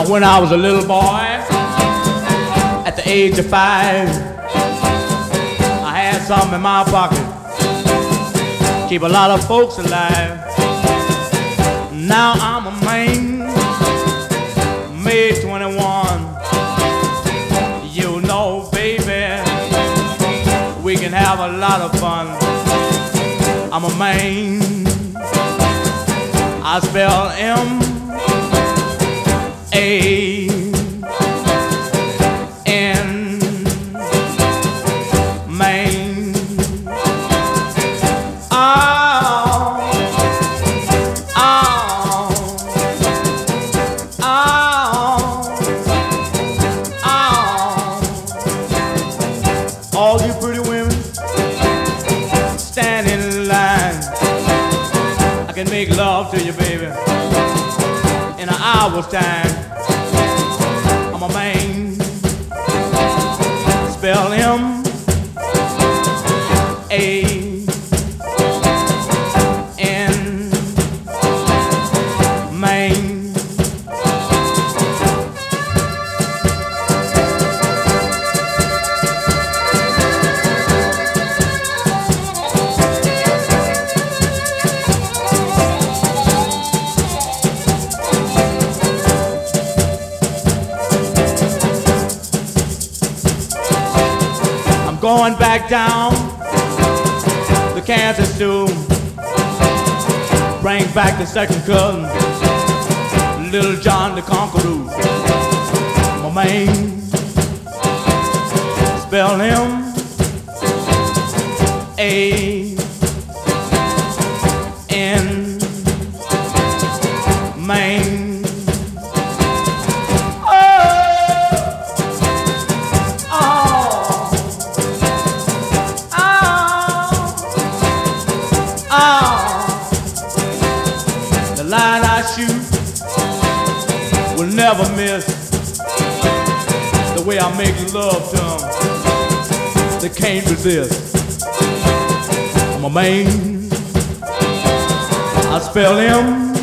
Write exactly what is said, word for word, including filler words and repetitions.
When I was a little boy, at the age of five, I had something in my pocket, keep a lot of folks alive. Now I'm a man, May twenty-one. You know, baby, we can have a lot of fun. I'm a man, I spell M A N, Maine. Oh, oh, oh, oh. All you pretty women stand in line. I can make love to you, baby, in an hour's time. I'm a man, spell M A N, Maine. Going back down to Kansas to bring back the second cousin, Little John the Conqueror. My man, spell him A N, Maine. The line I shoot will never miss. The way I make love to them, they can't resist. I'm a man, I spell him